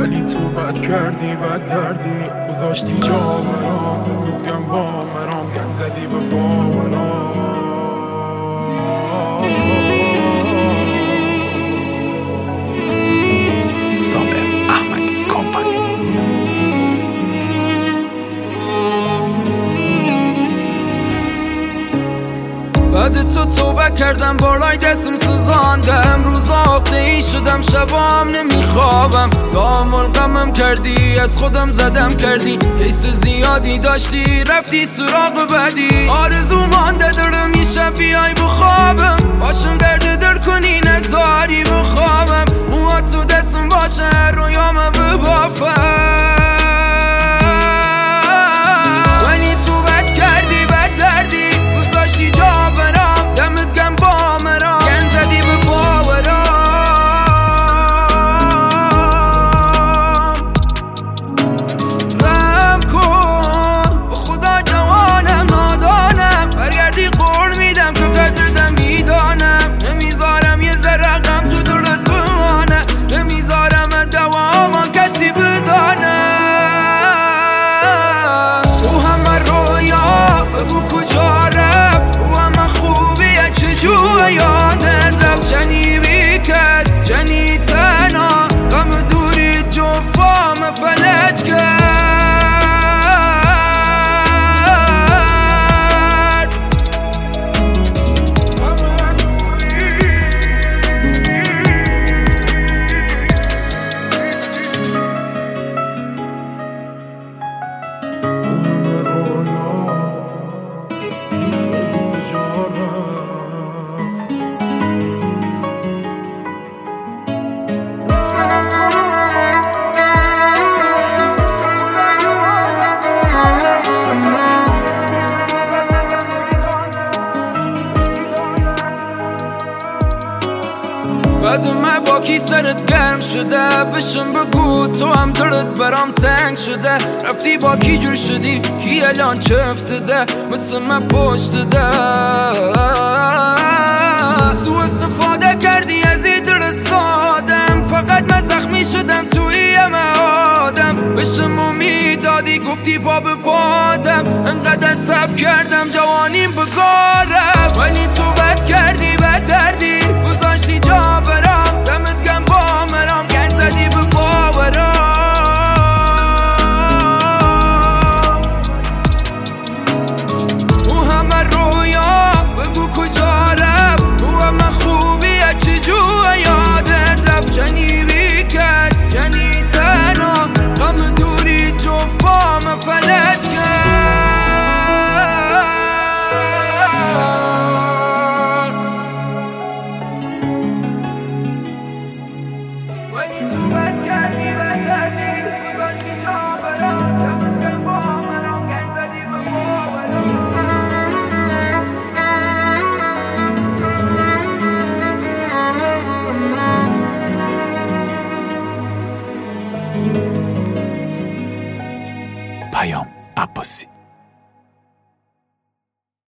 ولی تو بد کردی بد دردی گذاشتی جا برام بودگم با مرام گن زدی به باورام بعد تو توبه کردم بالای دستم سوزاندم روز عقده ای شدم شبام نمیخوابم یا ملقمم کردی از خودم زدم کردی کیس زیادی داشتی رفتی سراغ بعدی آرزو مانده دارم یه شب بیای بخوابم باشم درد در کنی نزاری بخوابم موها تو دستم باشه رویام ببافم یادت رفت جنی بیکس جنی تنها غم دوری جفام فلج کرد بعد من با کی سرت گرم شده بشم بگو تو هم دلت برام تنگ شده رفتی با کی جور شدی کی الان چه افتاده مثل من پشت ده سو استفاده کردی از این دل سادم فقط من زخمی شدم توی آدم بشم امید دادی گفتی پا به پادم انقدر صبر کردم جوانیم بگارم ولی تو بد کردی بد دردی گذاشتی جا برام دمت گم با مرام گن زدی به باورام او همه رویا بگو کجا رفت او همه خوبیه چجوه یادت رفت جنی بیکس جنی تنها غم دوری جفام فلج کرد پیام عباسی.